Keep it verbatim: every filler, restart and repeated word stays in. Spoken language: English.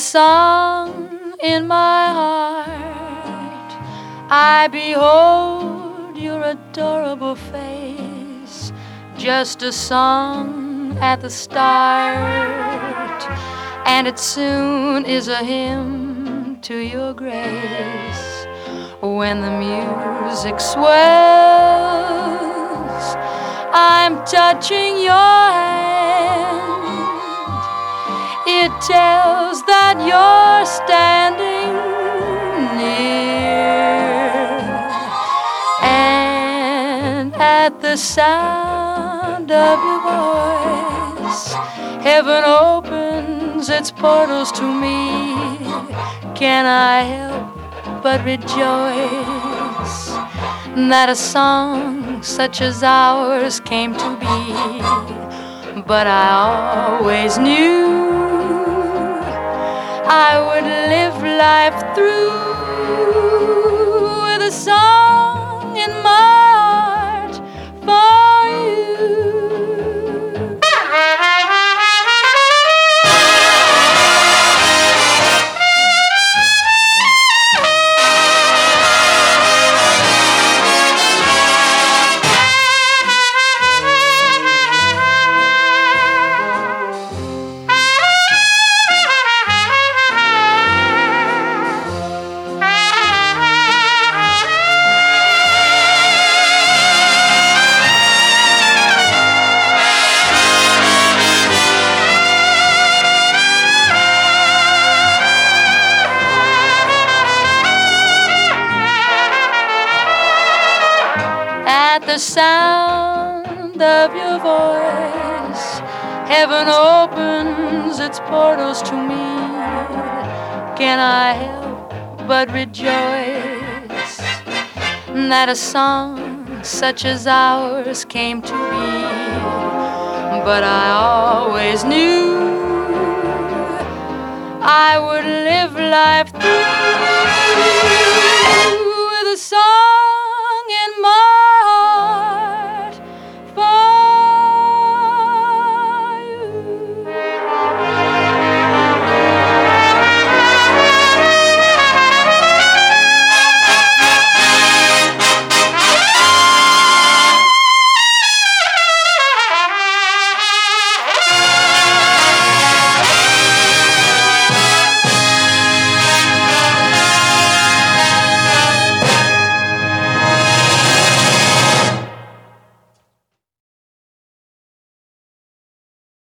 song in my heart. I behold your adorable face, just a song at the start, and it soon is a hymn to your grace. When the music swells, I'm touching your hand. It tells that you're standing near, and at the sound of your voice, heaven opens its portals to me. Can I help but rejoice that a song such as ours came to be? But I always knew I would live life through with a song in my heart for you. At the sound of your voice, heaven opens its portals to me. Can I help but rejoice that a song such as ours came to be? But I always knew I would live life through